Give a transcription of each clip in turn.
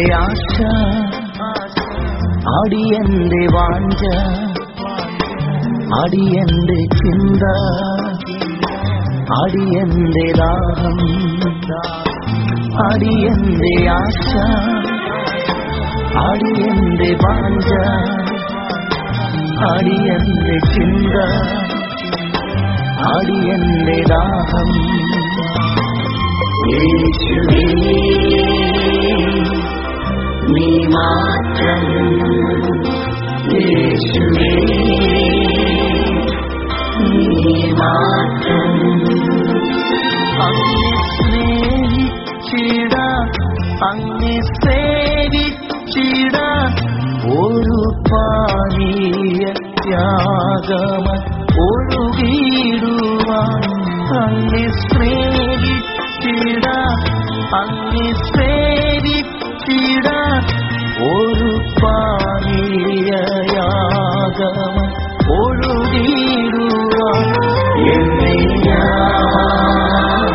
ആശ, അടിയന്റെ വാഞ്ച, അടിയന്റെ ചിന്ത, അടിയന്റെ ദാഹം, അടിയന്റെ ആശ, അടിയന്റെ വാഞ്ച, അടിയന്റെ ചിന്ത, അടിയന്റെ ദാഹം. യേശുവേ നീ മാത്രം, യേശുവേ നീ മാത്രം. അങ്ങേ സ്നേഹിച്ചിടാൻ, അങ്ങേ സേവിച്ചിടാൻ ഒരു പാനീയ ത്യാഗമായി ഒഴുകിയിടുവാൻ. അങ്ങേ സ്നേഹിച്ചിടാൻ, അങ്ങേ സേവിച്ചിടാൻ ഒരു പാനീയ യാഗമായി ഒഴുകിയിടുവാൻ. എന്നെ ഞാൻ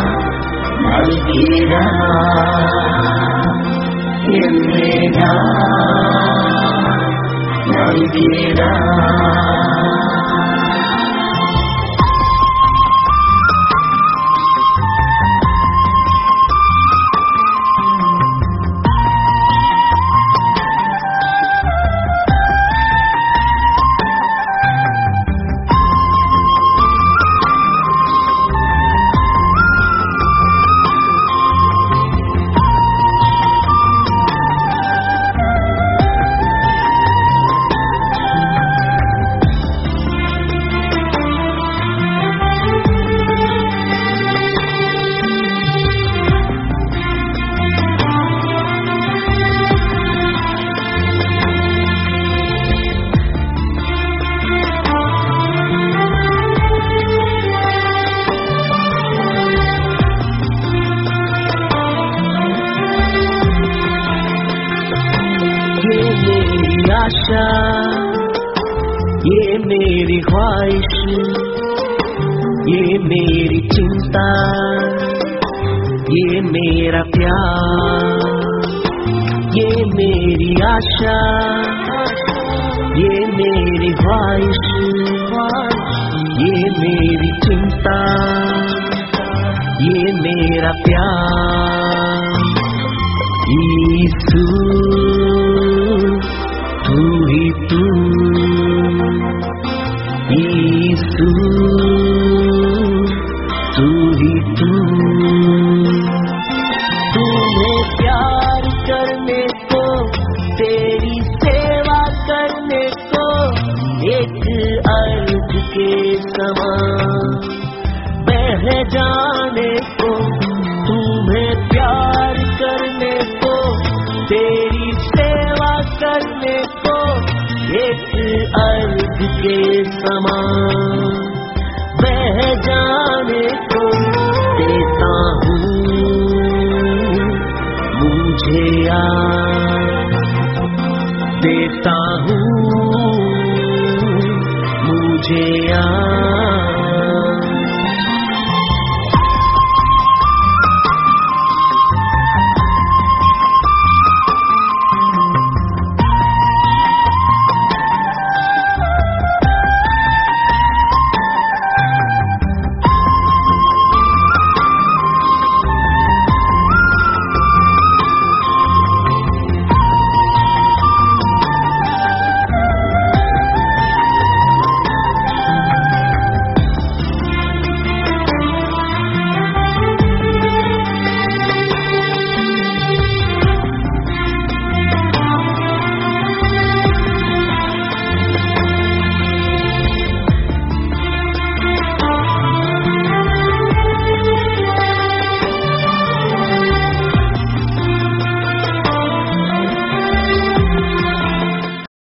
നൽകിടാം, എന്നെ ഞാൻ നൽകിടാം. आशा, ये मेरी ख्वाहिश, ये मेरी चिंता, ये मेरा प्यार. ये मेरी आशा, ये मेरी ख्वाहिश, ये मेरी चिंता, ये मेरा प्यार. यीशु तू ही तू, यीशु तू ही तू. तुम्हें प्यार करने को, तेरी सेवा करने को एक अर्घ के समान बह जाने को. तुम्हें प्यार करने को, तेरी सेवा करने को एक अर्घ के समान बह जाने को देता हूँ मुझे